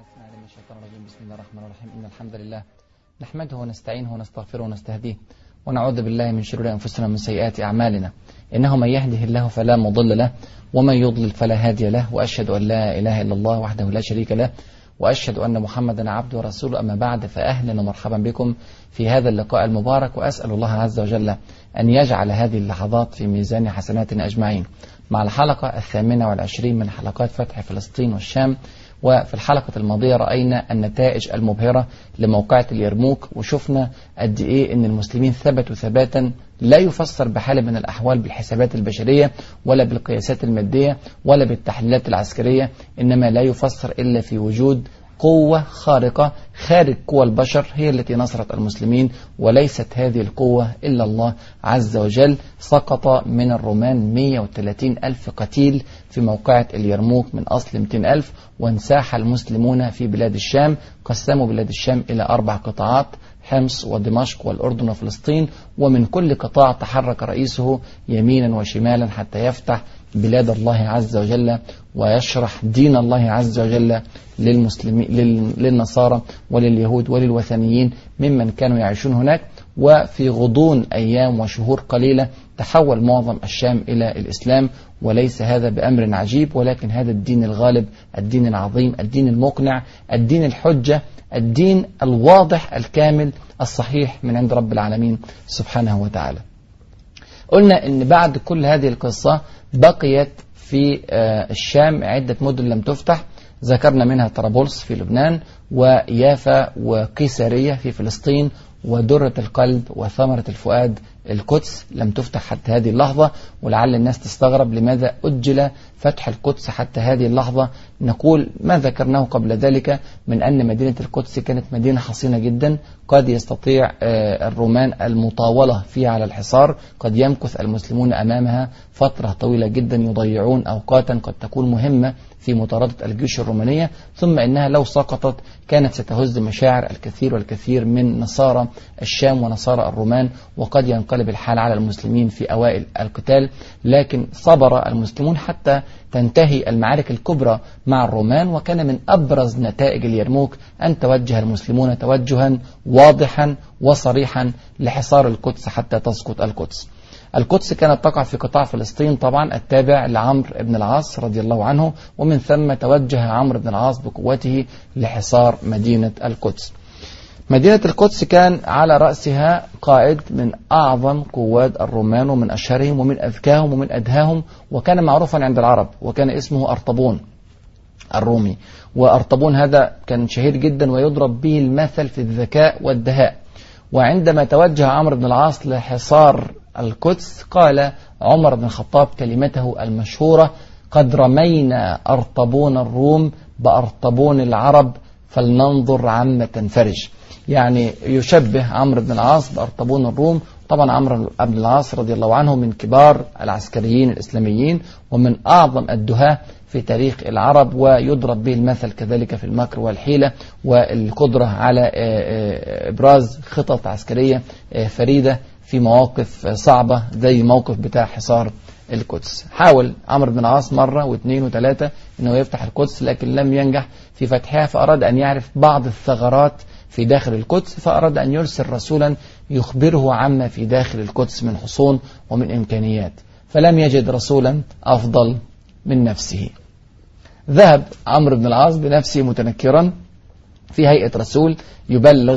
من الشيطان الرجيم. بسم الله الرحمن الرحيم. إن الحمد لله نحمده ونستعينه ونستغفره ونستهديه ونعوذ بالله من شرور أنفسنا ومن سيئات أعمالنا. إنه من يهده الله فلا مضل له ومن يضلل فلا هادي له، وأشهد أن لا إله إلا الله وحده لا شريك له، وأشهد أن محمدا عبده ورسوله. أما بعد، فأهلا ومرحبا بكم في هذا اللقاء المبارك، وأسأل الله عز وجل أن يجعل هذه اللحظات في ميزان حسناتنا أجمعين، مع الحلقة 28 من حلقات فتح فلسطين والشام. وفي الحلقة الماضية رأينا النتائج المبهرة لموقعة اليرموك، وشفنا قد إيه أن المسلمين ثبتوا ثباتا لا يفسر بحال من الأحوال بالحسابات البشرية ولا بالقياسات المادية ولا بالتحليلات العسكرية، إنما لا يفسر إلا في وجود قوة خارقة خارج قوى البشر هي التي نصرت المسلمين، وليست هذه القوة إلا الله عز وجل. سقط من الرومان 130 ألف قتيل في موقعة اليرموك من أصل 200 ألف، وانساح المسلمون في بلاد الشام. قسموا بلاد الشام إلى 4 قطاعات: حمص ودمشق والأردن وفلسطين، ومن كل قطاع تحرك رئيسه يمينا وشمالا حتى يفتح بلاد الله عز وجل ويشرح دين الله عز وجل للمسلمين للنصارى ولليهود وللوثنيين ممن كانوا يعيشون هناك. وفي غضون أيام وشهور قليلة تحول معظم الشام إلى الإسلام، وليس هذا بأمر عجيب، ولكن هذا الدين الغالب، الدين العظيم، الدين المقنع، الدين الحجة، الدين الواضح الكامل الصحيح من عند رب العالمين سبحانه وتعالى. قلنا أن بعد كل هذه القصة بقيت في الشام عدة مدن لم تفتح، ذكرنا منها طرابلس في لبنان، ويافا وقيسارية في فلسطين، ودرة القلب وثمرة الفؤاد القدس لم تفتح حتى هذه اللحظة. ولعل الناس تستغرب لماذا أجل فتح القدس حتى هذه اللحظة. نقول ما ذكرناه قبل ذلك من أن مدينة القدس كانت مدينة حصينة جدا، قد يستطيع الرومان المطاولة فيها على الحصار، قد يمكث المسلمون أمامها فترة طويلة جدا، يضيعون أوقاتا قد تكون مهمة في مطاردة الجيوش الرومانية، ثم إنها لو سقطت كانت ستهز مشاعر الكثير والكثير من نصارى الشام ونصارى الرومان، وقد ينقلب الحال على المسلمين في أوائل القتال. لكن صبر المسلمون حتى تنتهي المعارك الكبرى مع الرومان، وكان من أبرز نتائج اليرموك أن توجه المسلمون توجها واضحا وصريحا لحصار القدس حتى تسقط القدس. القدس كانت تقع في قطاع فلسطين طبعا التابع لعمرو بن العاص رضي الله عنه، ومن ثم توجه عمرو بن العاص بقوته لحصار مدينة القدس. مدينة القدس كان على رأسها قائد من أعظم قواد الرومان ومن أشهرهم ومن أذكاهم ومن أدهاهم، وكان معروفا عند العرب، وكان اسمه أرطبون الرومي. وأرطبون هذا كان شهير جدا ويضرب به المثل في الذكاء والدهاء. وعندما توجه عمرو بن العاص لحصار القدس قال عمر بن الخطاب كلمته المشهورة: قد رمينا أرطبون الروم بأرطبون العرب فلننظر عما تنفرج. يعني يشبه عمرو بن العاص بأرطبون الروم. طبعا عمرو بن العاص رضي الله عنه من كبار العسكريين الإسلاميين ومن أعظم الدهاة في تاريخ العرب، ويضرب به المثل كذلك في المكر والحيلة والقدرة على إبراز خطط عسكرية فريدة في مواقف صعبة زي موقف بتاع حصار القدس. حاول عمرو بن العاص مرة واثنين وثلاثة أنه يفتح القدس، لكن لم ينجح في فتحها، فأراد أن يعرف بعض الثغرات في داخل القدس، فأراد أن يرسل رسولا يخبره عما في داخل القدس من حصون ومن إمكانيات، فلم يجد رسولا أفضل من نفسه. ذهب عمرو بن العاص بنفسه متنكرا في هيئة رسول يبلغ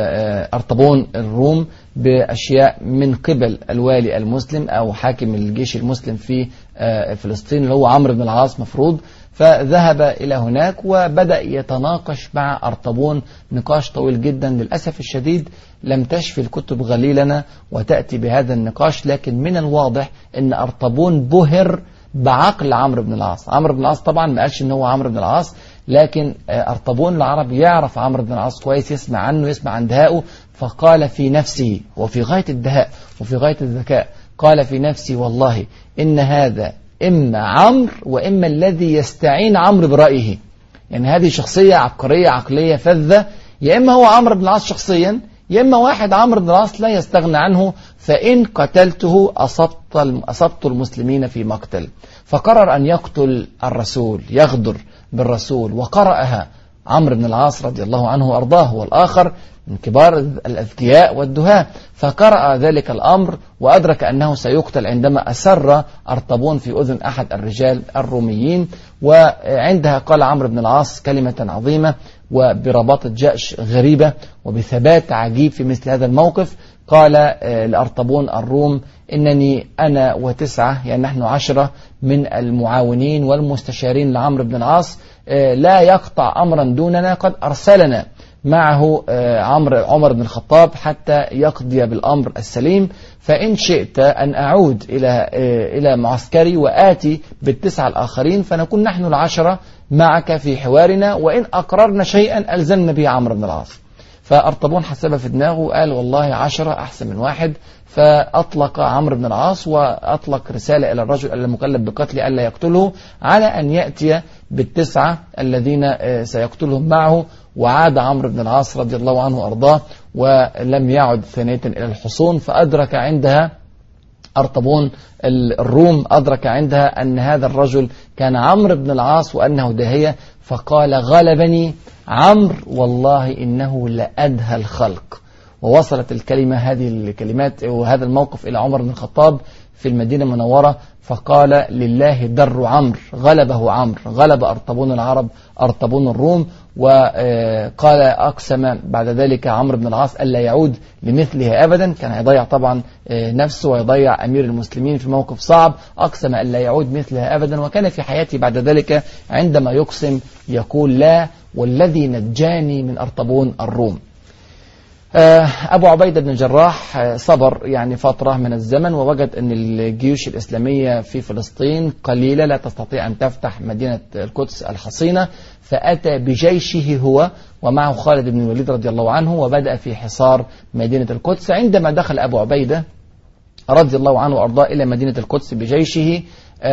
أرطبون الروم بأشياء من قبل الوالي المسلم أو حاكم الجيش المسلم في فلسطين اللي هو عمرو بن العاص مفروض. فذهب إلى هناك وبدأ يتناقش مع أرطبون نقاش طويل جدا. للأسف الشديد لم تشفي الكتب غليلنا وتأتي بهذا النقاش، لكن من الواضح أن أرطبون بهر بعقل عمرو بن العاص. عمرو بن العاص طبعا ما قالش ان هو عمرو بن العاص، لكن أرطبون العرب يعرف عمرو بن العاص كويس، يسمع عنه، يسمع عن دهائه. فقال في نفسه وفي غاية الدهاء وفي غاية الذكاء، قال في نفسه: والله إن هذا إما عمرو وإما الذي يستعين عمرو برأيه. يعني هذه شخصية عبقرية عقلية فذة، يا إما هو عمرو بن العاص شخصيا، يا إما واحد عمرو بن العاص لا يستغنى عنه، فإن قتلته أصبت المسلمين في مقتل. فقرر أن يقتل الرسول، يغدر بالرسول، وقرأها عمرو بن العاص رضي الله عنه وأرضاه، والآخر من كبار الأذكياء والدهاة، فقرأ ذلك الأمر وأدرك أنه سيقتل عندما أسر أرطبون في أذن أحد الرجال الروميين. وعندها قال عمرو بن العاص كلمة عظيمة وبرباطة جأش غريبة وبثبات عجيب في مثل هذا الموقف. قال لأرطبون الروم: إنني أنا وتسعة، يعني نحن 10 من المعاونين والمستشارين لعمرو بن العاص، لا يقطع أمرا دوننا، قد أرسلنا معه عمر بن الخطاب حتى يقضي بالأمر السليم، فإن شئت أن أعود إلى معسكري وآتي ب9 الآخرين فنكون نحن 10 معك في حوارنا، وإن أقررنا شيئا ألزمنا به عمرو بن العاص. فأرطبون حسب في دماغه وقال: والله 10 أحسن من 1. فأطلق عمرو بن العاص وأطلق رسالة إلى الرجل المكلف بقتله ألا يقتله، على أن يأتي ب9 الذين سيقتلهم معه. وعاد عمرو بن العاص رضي الله عنه وأرضاه ولم يعد ثانية إلى الحصون. فأدرك عندها أرطبون الروم أدرك عندها أن هذا الرجل كان عمرو بن العاص وأنه داهية، فقال: غلبني عمرو والله إنه لأدهى الخلق. ووصلت الكلمة، هذه الكلمات وهذا الموقف، إلى عمر بن الخطاب في المدينة المنورة، فقال: لله در عمرو، غلبه عمرو، غلب أرطبون العرب أرطبون الروم. وقال أقسم بعد ذلك عمرو بن العاص ألا يعود لمثله أبدا، كان يضيع طبعا نفسه ويضيع أمير المسلمين في موقف صعب، أقسم ألا يعود مثلها أبدا. وكان في حياته بعد ذلك عندما يقسم يقول: لا والذي نجاني من أرطبون الروم. أبو عبيدة بن الجراح صبر يعني فترة من الزمن، ووجد أن الجيوش الإسلامية في فلسطين قليلة لا تستطيع أن تفتح مدينة القدس الحصينة، فأتى بجيشه هو ومعه خالد بن الوليد رضي الله عنه، وبدأ في حصار مدينة القدس. عندما دخل أبو عبيدة رضي الله عنه وأرضاه إلى مدينة القدس بجيشه،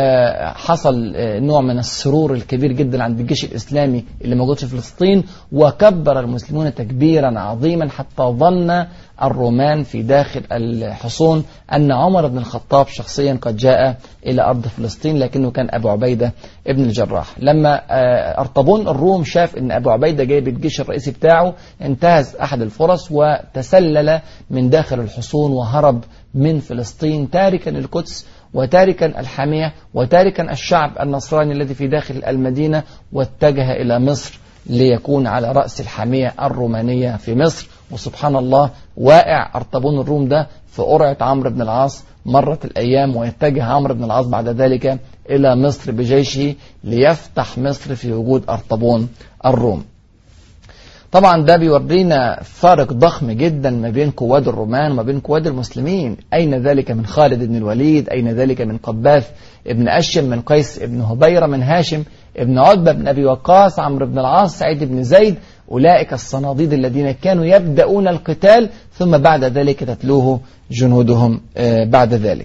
حصل نوع من السرور الكبير جدا عند الجيش الإسلامي اللي موجود في فلسطين، وكبر المسلمون تكبيرا عظيما حتى ظن الرومان في داخل الحصون أن عمر بن الخطاب شخصيا قد جاء إلى أرض فلسطين، لكنه كان أبو عبيدة ابن الجراح. لما أرطبون الروم شاف أن أبو عبيدة جايب الجيش الرئيسي بتاعه، انتهز أحد الفرص وتسلل من داخل الحصون وهرب من فلسطين، تاركا القدس وتاركا الحامية وتاركا الشعب النصراني الذي في داخل المدينة، واتجه إلى مصر ليكون على رأس الحامية الرومانية في مصر. وسبحان الله، واقع أرطبون الروم ده في قرعة عمرو بن العاص. مرت الأيام ويتجه عمرو بن العاص بعد ذلك إلى مصر بجيشه ليفتح مصر في وجود أرطبون الروم. طبعا ده بيورينا فارق ضخم جدا ما بين قواد الرومان وما بين قواد المسلمين. أين ذلك من خالد بن الوليد؟ أين ذلك من قباث ابن أشم، من قيس ابن هبيرة، من هاشم ابن عتبة بن أبي وقاص، عمرو بن العاص، سعيد بن زيد؟ أولئك الصناديد الذين كانوا يبدأون القتال ثم بعد ذلك تتلوه جنودهم بعد ذلك.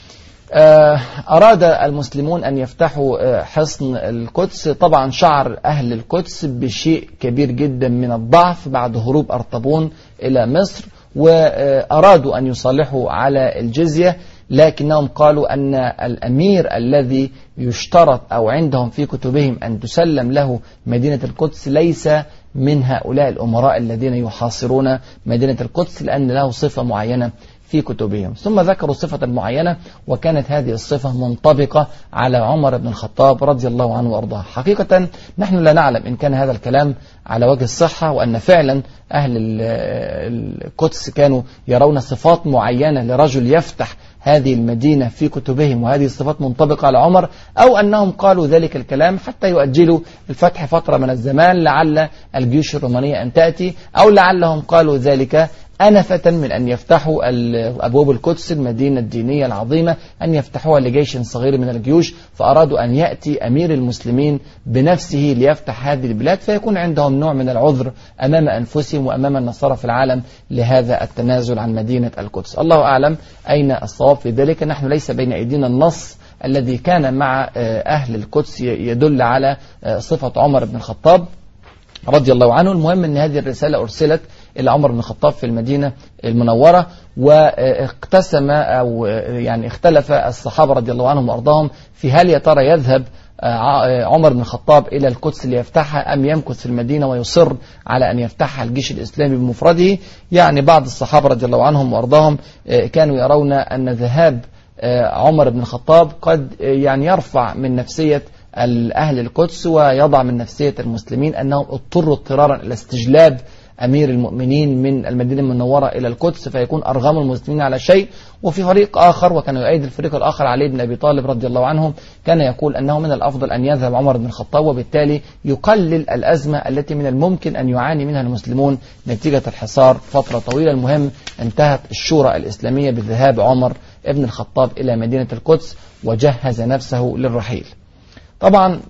أراد المسلمون أن يفتحوا حصن القدس. طبعا شعر أهل القدس بشيء كبير جدا من الضعف بعد هروب أرطبون إلى مصر، وأرادوا أن يصالحوا على الجزية، لكنهم قالوا أن الأمير الذي يشترط أو عندهم في كتبهم أن تسلم له مدينة القدس ليس من هؤلاء الأمراء الذين يحاصرون مدينة القدس، لأن له صفة معينة في كتبهم. ثم ذكروا صفة معينة، وكانت هذه الصفة منطبقة على عمر بن الخطاب رضي الله عنه وأرضاه. حقيقة نحن لا نعلم إن كان هذا الكلام على وجه الصحة، وأن فعلا أهل القدس كانوا يرون صفات معينة لرجل يفتح هذه المدينة في كتبهم وهذه الصفات منطبقة على عمر، أو أنهم قالوا ذلك الكلام حتى يؤجلوا الفتح فترة من الزمان لعل الجيوش الرومانية أن تأتي، أو لعلهم قالوا ذلك أنفة من أن يفتحوا أبواب القدس المدينة الدينية العظيمة، أن يفتحوها لجيش صغير من الجيوش، فأرادوا أن يأتي أمير المسلمين بنفسه ليفتح هذه البلاد، فيكون عندهم نوع من العذر أمام أنفسهم وأمام النصارى في العالم لهذا التنازل عن مدينة القدس. الله أعلم أين الصواب في ذلك. نحن ليس بين أيدينا النص الذي كان مع أهل القدس يدل على صفة عمر بن الخطاب رضي الله عنه. المهم أن هذه الرسالة أرسلت إلى عمر بن الخطاب في المدينة المنورة، واقتسم أو يعني اختلف الصحابة رضي الله عنهم وأرضاهم في هل يا ترى يذهب عمر بن الخطاب إلى القدس ليفتحها أم يمكث في المدينة ويصر على أن يفتحها الجيش الإسلامي بمفرده؟ يعني بعض الصحابة رضي الله عنهم وأرضاهم كانوا يرون أن ذهاب عمر بن الخطاب قد يعني يرفع من نفسية أهل القدس ويضع من نفسية المسلمين أنهم اضطروا اضطرارا إلى استجلاب أمير المؤمنين من المدينة المنورة إلى القدس، فيكون أرغام المسلمين على شيء. وفي فريق آخر وكان يؤيد الفريق الآخر علي بن أبي طالب رضي الله عنه كان يقول أنه من الأفضل أن يذهب عمر بن الخطاب، وبالتالي يقلل الأزمة التي من الممكن أن يعاني منها المسلمون نتيجة الحصار فترة طويلة. المهم انتهت الشورى الإسلامية بذهاب عمر بن الخطاب إلى مدينة القدس وجهز نفسه للرحيل. طبعا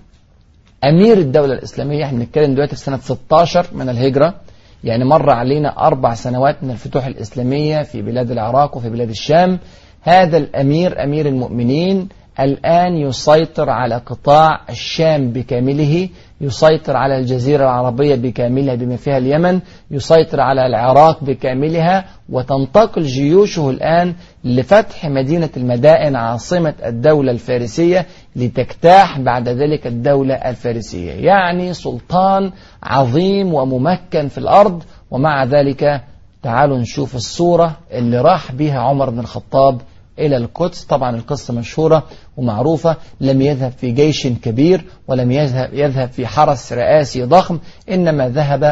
أمير الدولة الإسلامية، احنا بنتكلم دلوقتي في سنة 16 من الهجرة، يعني مر علينا 4 سنوات من الفتوح الإسلامية في بلاد العراق وفي بلاد الشام. هذا الأمير أمير المؤمنين الآن يسيطر على قطاع الشام بكامله، يسيطر على الجزيرة العربية بكاملها بما فيها اليمن، يسيطر على العراق بكاملها، وتنتقل جيوشه الآن لفتح مدينة المدائن عاصمة الدولة الفارسية لتجتاح بعد ذلك الدولة الفارسية. يعني سلطان عظيم وممكن في الأرض. ومع ذلك تعالوا نشوف الصورة اللي راح بها عمر بن الخطاب إلى القدس. طبعا القصة مشهورة ومعروفة، لم يذهب في جيش كبير ولم يذهب في حرس رئاسي ضخم، إنما ذهب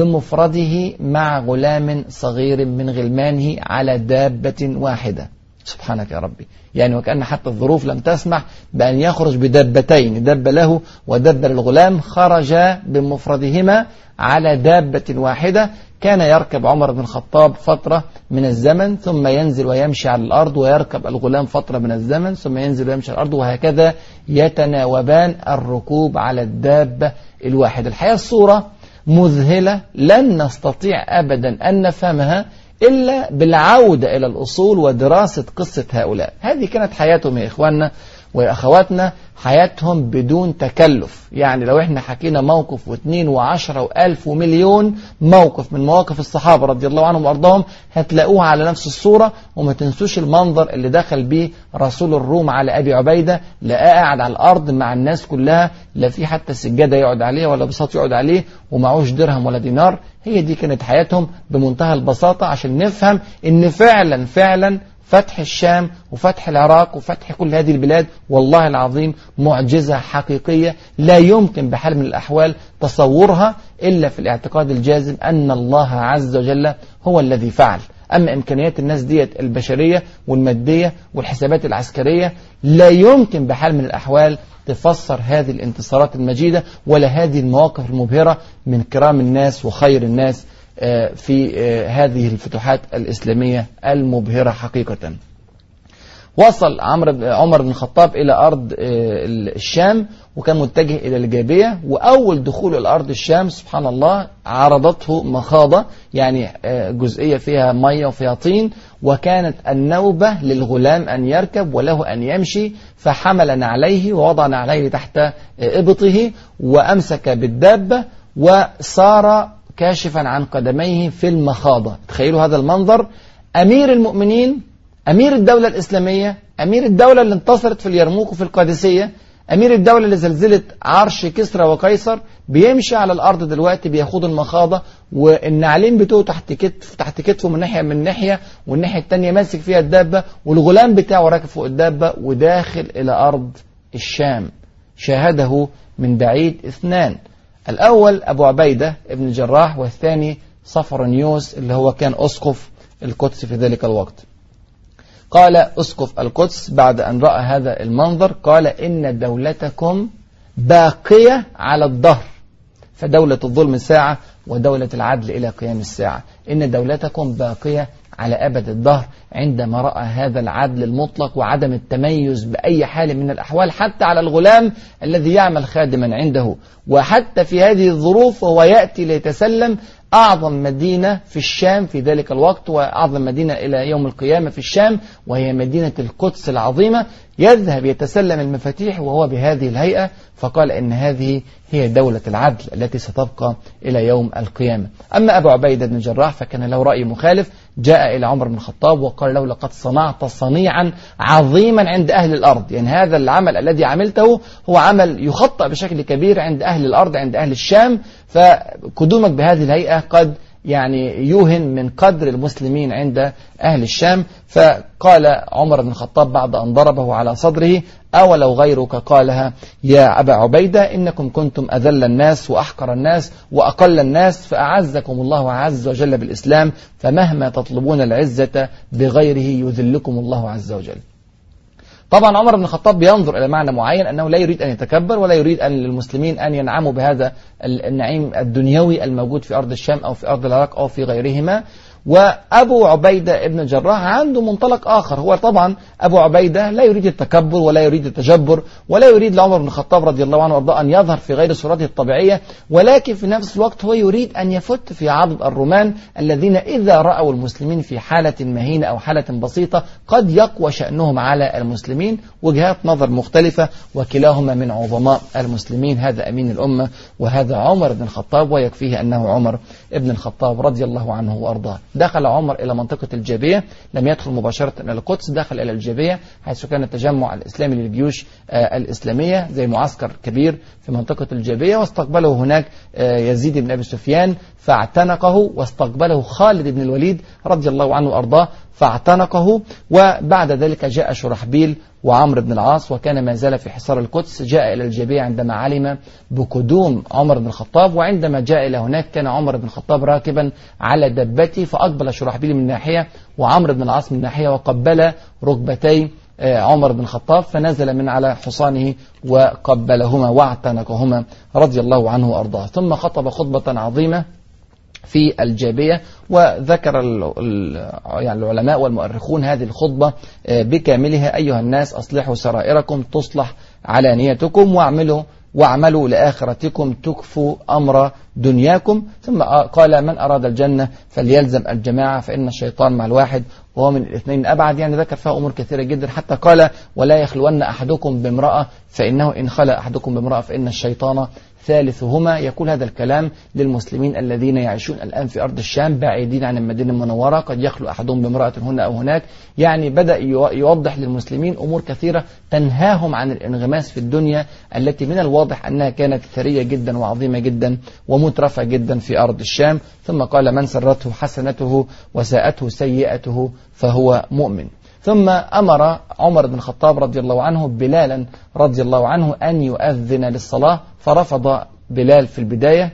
بمفرده مع غلام صغير من غلمانه على دابة واحدة. سبحانك يا ربي، يعني وكأن حتى الظروف لم تسمح بأن يخرج بدابتين، دابة له ودابة للغلام، خرج بمفردهما على دابة واحدة. كان يركب عمر بن الخطاب فترة من الزمن ثم ينزل ويمشي على الأرض، ويركب الغلام فترة من الزمن ثم ينزل ويمشي على الأرض، وهكذا يتناوبان الركوب على الدابة الواحدة. الحقيقة الصورة مذهلة، لن نستطيع أبدا أن نفهمها إلا بالعودة إلى الأصول ودراسة قصة هؤلاء. هذه كانت حياتهم يا إخواننا وأخواتنا، حياتهم بدون تكلف. يعني لو احنا حكينا موقف واثنين وعشرة وألف ومليون موقف من مواقف الصحابة رضي الله عنهم وأرضاهم هتلاقوها على نفس الصورة. وما تنسوش المنظر اللي دخل به رسول الروم على أبي عبيدة، لقاه قاعد على الأرض مع الناس كلها، لا في حتى سجادة يقعد عليها ولا بساط يقعد عليه، ومعوش درهم ولا دينار. هي دي كانت حياتهم بمنتهى البساطة، عشان نفهم ان فعلا فتح الشام وفتح العراق وفتح كل هذه البلاد والله العظيم معجزة حقيقية لا يمكن بحال من الأحوال تصورها إلا في الاعتقاد الجازم أن الله عز وجل هو الذي فعل. أما إمكانيات الناس ديت البشرية والمادية والحسابات العسكرية لا يمكن بحال من الأحوال تفسر هذه الانتصارات المجيدة ولا هذه المواقف المبهرة من كرام الناس وخير الناس في هذه الفتوحات الإسلامية المبهرة حقيقة. وصل عمر بن الخطاب إلى أرض الشام وكان متجه إلى الجابية، وأول دخول إلى أرض الشام سبحان الله عرضته مخاضة، يعني جزئية فيها مية وفيها طين، وكانت النوبة للغلام أن يركب وله أن يمشي، فحمل نعليه ووضع نعليه تحت إبطه وأمسك بالدابة وصار كاشفا عن قدميه في المخاضة. تخيلوا هذا المنظر، أمير المؤمنين، أمير الدولة الإسلامية، أمير الدولة اللي انتصرت في اليرموك وفي القادسية، أمير الدولة اللي زلزلت عرش كسرى وقيصر، بيمشي على الأرض دلوقتي بيخوض المخاضة، والنعلين بتوعه تحت كتفه من ناحية والناحية التانية ماسك فيها الدابة، والغلام بتاعه راكب فوق الدابة وداخل إلى أرض الشام. شاهده من بعيد اثنان، الأول أبو عبيدة ابن الجراح، والثاني صفرانيوس اللي هو كان أسقف القدس في ذلك الوقت. قال أسقف القدس بعد أن رأى هذا المنظر، قال إن دولتكم باقية على الدهر، فدولة الظلم ساعة ودولة العدل إلى قيام الساعة. إن دولتكم باقية على أبد الدهر. عندما رأى هذا العدل المطلق وعدم التميز بأي حال من الأحوال حتى على الغلام الذي يعمل خادما عنده، وحتى في هذه الظروف وهو يأتي ليتسلم أعظم مدينة في الشام في ذلك الوقت وأعظم مدينة إلى يوم القيامة في الشام، وهي مدينة القدس العظيمة، يذهب يتسلم المفاتيح وهو بهذه الهيئة، فقال إن هذه هي دولة العدل التي ستبقى إلى يوم القيامة. أما أبو عبيدة بن الجراح فكان له رأي مخالف، جاء إلى عمر بن الخطاب فقال له لقد صنعت صنيعا عظيما عند أهل الأرض. يعني هذا العمل الذي عملته هو عمل يخطأ بشكل كبير عند أهل الأرض، عند أهل الشام، فقدومك بهذه الهيئة قد يعني يوهن من قدر المسلمين عند أهل الشام. فقال عمر بن الخطاب بعد أن ضربه على صدره: أولو غيرك قالها يا أبا عبيدة إنكم كنتم أذل الناس وأحقر الناس وأقل الناس، فأعزكم الله عز وجل بالإسلام، فمهما تطلبون العزة بغيره يذلكم الله عز وجل. طبعا عمر بن الخطاب بينظر إلى معنى معين، أنه لا يريد أن يتكبر ولا يريد أن للمسلمين أن ينعموا بهذا النعيم الدنيوي الموجود في أرض الشام أو في أرض العراق أو في غيرهما. وأبو عبيدة ابن الجراح عنده منطلق آخر، هو طبعا أبو عبيدة لا يريد التكبر ولا يريد التجبر ولا يريد لعمر بن الخطاب رضي الله عنه وارضاه أن يظهر في غير صورته الطبيعية، ولكن في نفس الوقت هو يريد أن يفت في عضد الرومان الذين إذا رأوا المسلمين في حالة مهينة أو حالة بسيطة قد يقوى شأنهم على المسلمين. وجهات نظر مختلفة وكلاهما من عظماء المسلمين، هذا أمين الأمة وهذا عمر بن الخطاب، ويكفيه أنه عمر بن الخطاب رضي الله عنه وأرضاه. دخل عمر إلى منطقة الجابية، لم يدخل مباشرة إلى القدس، دخل إلى الجابية حيث كان التجمع الإسلامي للجيوش الإسلامية زي معسكر كبير في منطقة الجابية، واستقبله هناك يزيد بن أبي سفيان فاعتنقه، واستقبله خالد بن الوليد رضي الله عنه وأرضاه فاعتنقه. وبعد ذلك جاء شرحبيل وعمرو بن العاص، وكان ما زال في حصار القدس، جاء إلى الجابية عندما علم بقدوم عمر بن الخطاب. وعندما جاء إلى هناك كان عمر بن الخطاب راكبا على دبته، فأقبل شرحبيل من ناحية وعمرو بن العاص من ناحية، وقبل ركبتي عمر بن الخطاب، فنزل من على حصانه وقبلهما واعتنقهما رضي الله عنه وأرضاه. ثم خطب خطبة عظيمة في الجابية، وذكر يعني العلماء والمؤرخون هذه الخطبة بكاملها: أيها الناس أصلحوا سرائركم تصلح علانيتكم، واعملوا لآخرتكم تكفوا أمر دنياكم. ثم قال: من أراد الجنة فليلزم الجماعة فإن الشيطان مع الواحد وهو من الاثنين أبعد. يعني ذكر فيها أمور كثيرة جدا، حتى قال: ولا يخلون أحدكم بامرأة فإنه إن خلى أحدكم بامرأة فإن الشيطان ثالثهما. يقول هذا الكلام للمسلمين الذين يعيشون الآن في أرض الشام بعيدين عن المدينة المنورة، قد يخلو أحدهم بامرأة هنا أو هناك. يعني بدأ يوضح للمسلمين أمور كثيرة تنهاهم عن الانغماس في الدنيا التي من الواضح أنها كانت ثرية جدا وعظيمة جدا ومترفة جدا في أرض الشام. ثم قال: من سرته حسنته وساءته سيئته فهو مؤمن. ثم أمر عمر بن الخطاب رضي الله عنه بلالا رضي الله عنه أن يؤذن للصلاة، فرفض بلال في البداية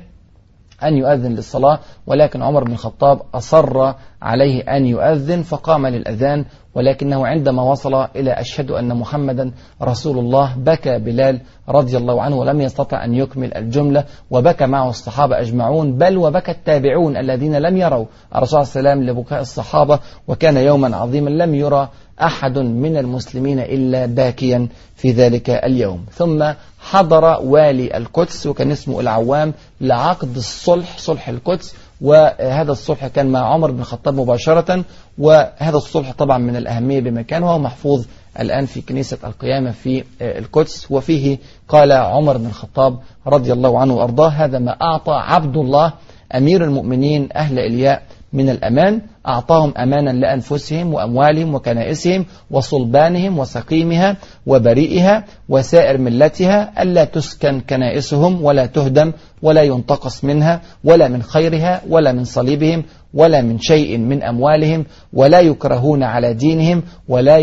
أن يؤذن للصلاة، ولكن عمر بن الخطاب أصر عليه أن يؤذن فقام للأذان. ولكنه عندما وصل إلى أشهد أن محمدا رسول الله بكى بلال رضي الله عنه ولم يستطع أن يكمل الجملة، وبكى معه الصحابة أجمعون، بل وبكى التابعون الذين لم يروا الرسول صلى الله عليه وسلم لبكاء الصحابة. وكان يوما عظيما لم يرى أحد من المسلمين إلا باكيا في ذلك اليوم. ثم حضر والي القدس وكان اسمه العوام لعقد الصلح، صلح القدس، وهذا الصلح كان مع عمر بن الخطاب مباشرة. وهذا الصلح طبعا من الأهمية بمكان، وهو محفوظ الآن في كنيسة القيامة في القدس. وفيه قال عمر بن الخطاب رضي الله عنه وأرضاه: هذا ما أعطى عبد الله أمير المؤمنين أهل إلياء من الأمان، أعطاهم أمانا لأنفسهم وأموالهم وكنائسهم وصلبانهم وسقيمها وبريئها وسائر ملتها، ألا تسكن كنائسهم ولا تهدم ولا ينتقص منها ولا من خيرها ولا من صليبهم ولا من شيء من أموالهم، ولا يكرهون على دينهم ولا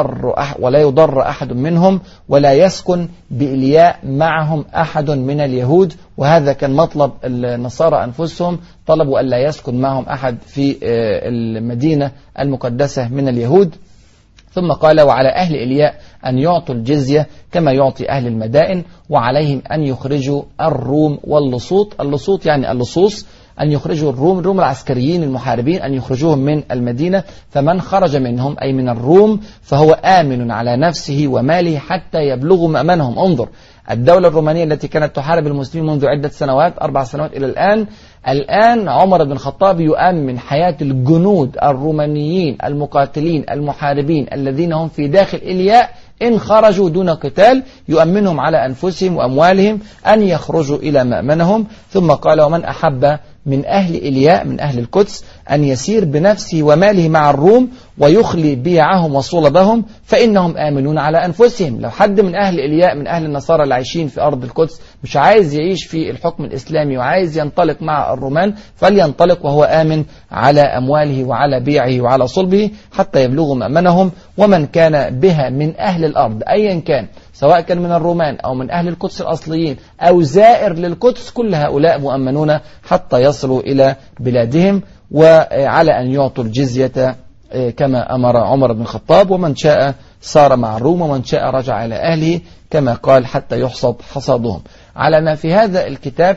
يضر أحد منهم، ولا يسكن بإلياء معهم أحد من اليهود. وهذا كان مطلب النصارى أنفسهم، طلبوا ألا يسكن معهم أحد في المدينة المقدسة من اليهود. ثم قال: وعلى أهل إلياء أن يعطوا الجزية كما يعطي أهل المدائن، وعليهم أن يخرجوا الروم واللصوط. اللصوط يعني اللصوص، أن يخرجوا الروم العسكريين المحاربين، أن يخرجوهم من المدينة. فمن خرج منهم أي من الروم فهو آمن على نفسه وماله حتى يبلغوا مأمنهم. انظر، الدولة الرومانية التي كانت تحارب المسلمين منذ عدة سنوات، 4 سنوات إلى الآن عمر بن الخطاب يؤمن حياة الجنود الرومانيين المقاتلين المحاربين الذين هم في داخل إلياء، إن خرجوا دون قتال يؤمنهم على أنفسهم وأموالهم أن يخرجوا إلى مأمنهم. ثم قال: ومن أحب من أهل إلياء من أهل القدس أن يسير بنفسه وماله مع الروم ويخلي بيعهم وصلبهم فإنهم آمنون على أنفسهم. لو حد من أهل إلياء من أهل النصارى اللي عايشين في أرض القدس مش عايز يعيش في الحكم الإسلامي وعايز ينطلق مع الرومان فلينطلق وهو آمن على أمواله وعلى بيعه وعلى صلبه حتى يبلغوا مأمنهم. ومن كان بها من أهل الأرض أيا كان سواء كان من الرومان أو من أهل القدس الأصليين أو زائر للقدس كل هؤلاء مؤمنون حتى يصلوا إلى بلادهم وعلى أن يعطوا الجزية كما أمر عمر بن الخطاب. ومن شاء سار مع الروم ومن شاء رجع إلى أهله كما قال حتى يحصد حصادهم. على ما في هذا الكتاب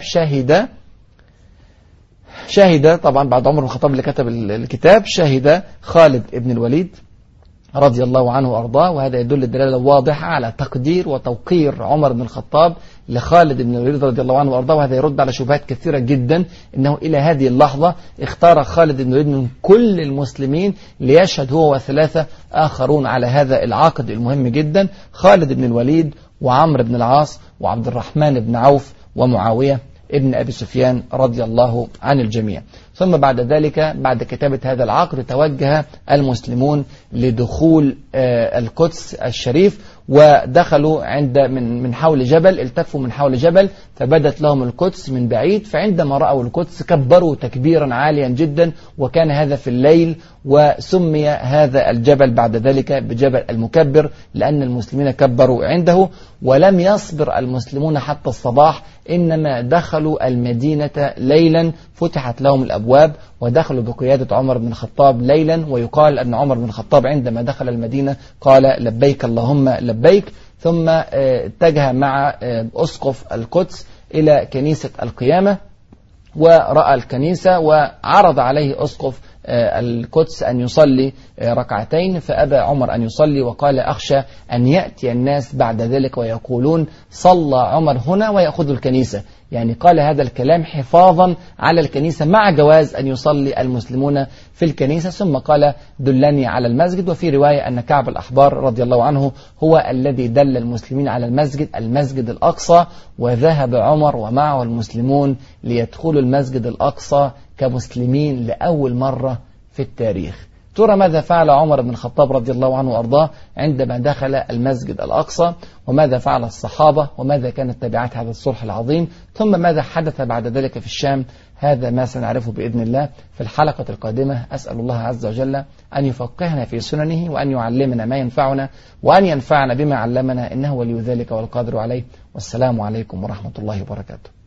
شهد طبعا بعد عمر بن الخطاب اللي كتب الكتاب شهد خالد بن الوليد رضي الله عنه وأرضاه. وهذا يدل الدلالة واضحة على تقدير وتوقير عمر بن الخطاب لخالد بن الوليد رضي الله عنه وأرضاه. وهذا يرد على شبهات كثيرة جدا إنه إلى هذه اللحظة اختار خالد بن الوليد من كل المسلمين ليشهد هو وثلاثة آخرون على هذا العقد المهم جدا، خالد بن الوليد وعمرو بن العاص وعبد الرحمن بن عوف ومعاوية ابن أبي سفيان رضي الله عن الجميع. ثم بعد ذلك بعد كتابة هذا العقد توجه المسلمون لدخول القدس الشريف ودخلوا من حول جبل، التفوا من حول جبل فبدت لهم القدس من بعيد. فعندما رأوا القدس كبروا تكبيرا عاليا جدا وكان هذا في الليل وسمي هذا الجبل بعد ذلك بجبل المكبر لأن المسلمين كبروا عنده. ولم يصبر المسلمون حتى الصباح إنما دخلوا المدينة ليلا فتحت لهم الأبواب ودخلوا بقيادة عمر بن الخطاب ليلا. ويقال أن عمر بن الخطاب عندما دخل المدينة قال لبيك اللهم لبيك ثم اتجه مع أسقف القدس إلى كنيسة القيامة ورأى الكنيسة وعرض عليه أسقف القدس أن يصلي ركعتين فأبى عمر أن يصلي وقال أخشى أن يأتي الناس بعد ذلك ويقولون صلى عمر هنا ويأخذ الكنيسة. يعني قال هذا الكلام حفاظا على الكنيسة مع جواز أن يصلي المسلمون في الكنيسة. ثم قال دلني على المسجد. وفي رواية أن كعب الأحبار رضي الله عنه هو الذي دل المسلمين على المسجد الأقصى وذهب عمر ومعه المسلمون ليدخلوا المسجد الأقصى كمسلمين لأول مرة في التاريخ. ترى ماذا فعل عمر بن الخطاب رضي الله عنه وأرضاه عندما دخل المسجد الأقصى وماذا فعل الصحابة وماذا كانت تبعات هذا الصلح العظيم ثم ماذا حدث بعد ذلك في الشام؟ هذا ما سنعرفه بإذن الله في الحلقة القادمة. أسأل الله عز وجل أن يفقهنا في سننه وأن يعلمنا ما ينفعنا وأن ينفعنا بما علمنا إنه ولي ذلك والقادر عليه. والسلام عليكم ورحمة الله وبركاته.